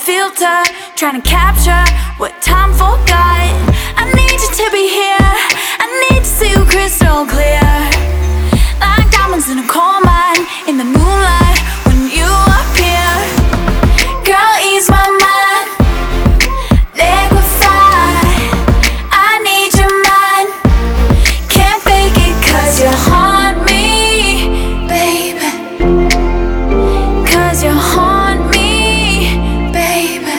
filter, trying to capture what time forgot. I need you to be here, I need to see you crystal clear, like diamonds in a coal mine, in the moonlight when you appear. Girl, ease my mind, liquefied. I need your mind, can't fake it 'cause you haunt me, baby. 'Cause you haunt me, baby.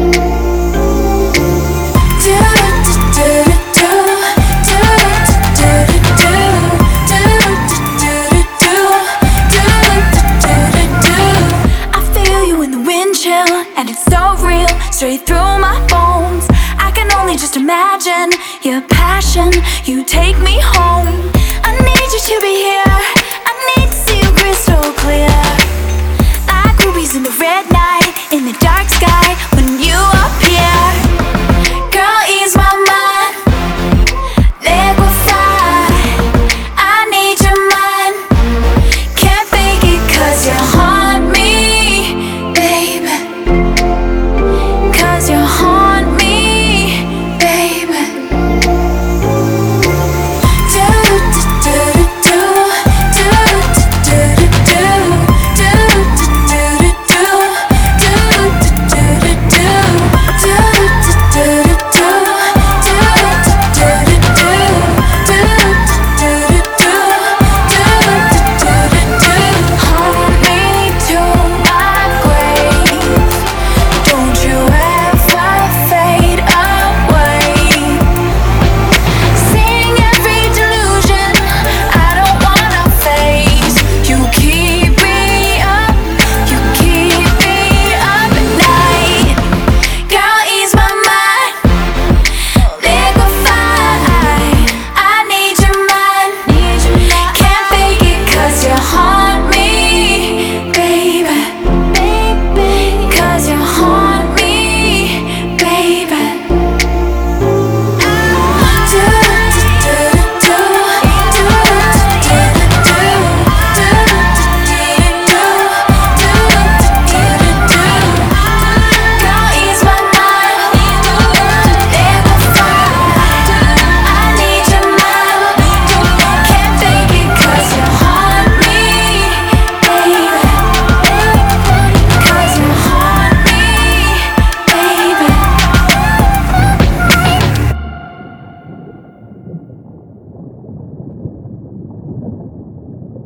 I feel you in the wind chill, and it's so real, straight through my bones. I can only just imagine your passion, you take me home. I need you to be here, I need to see you crystal clear, like rubies in the red night, in the dark sky.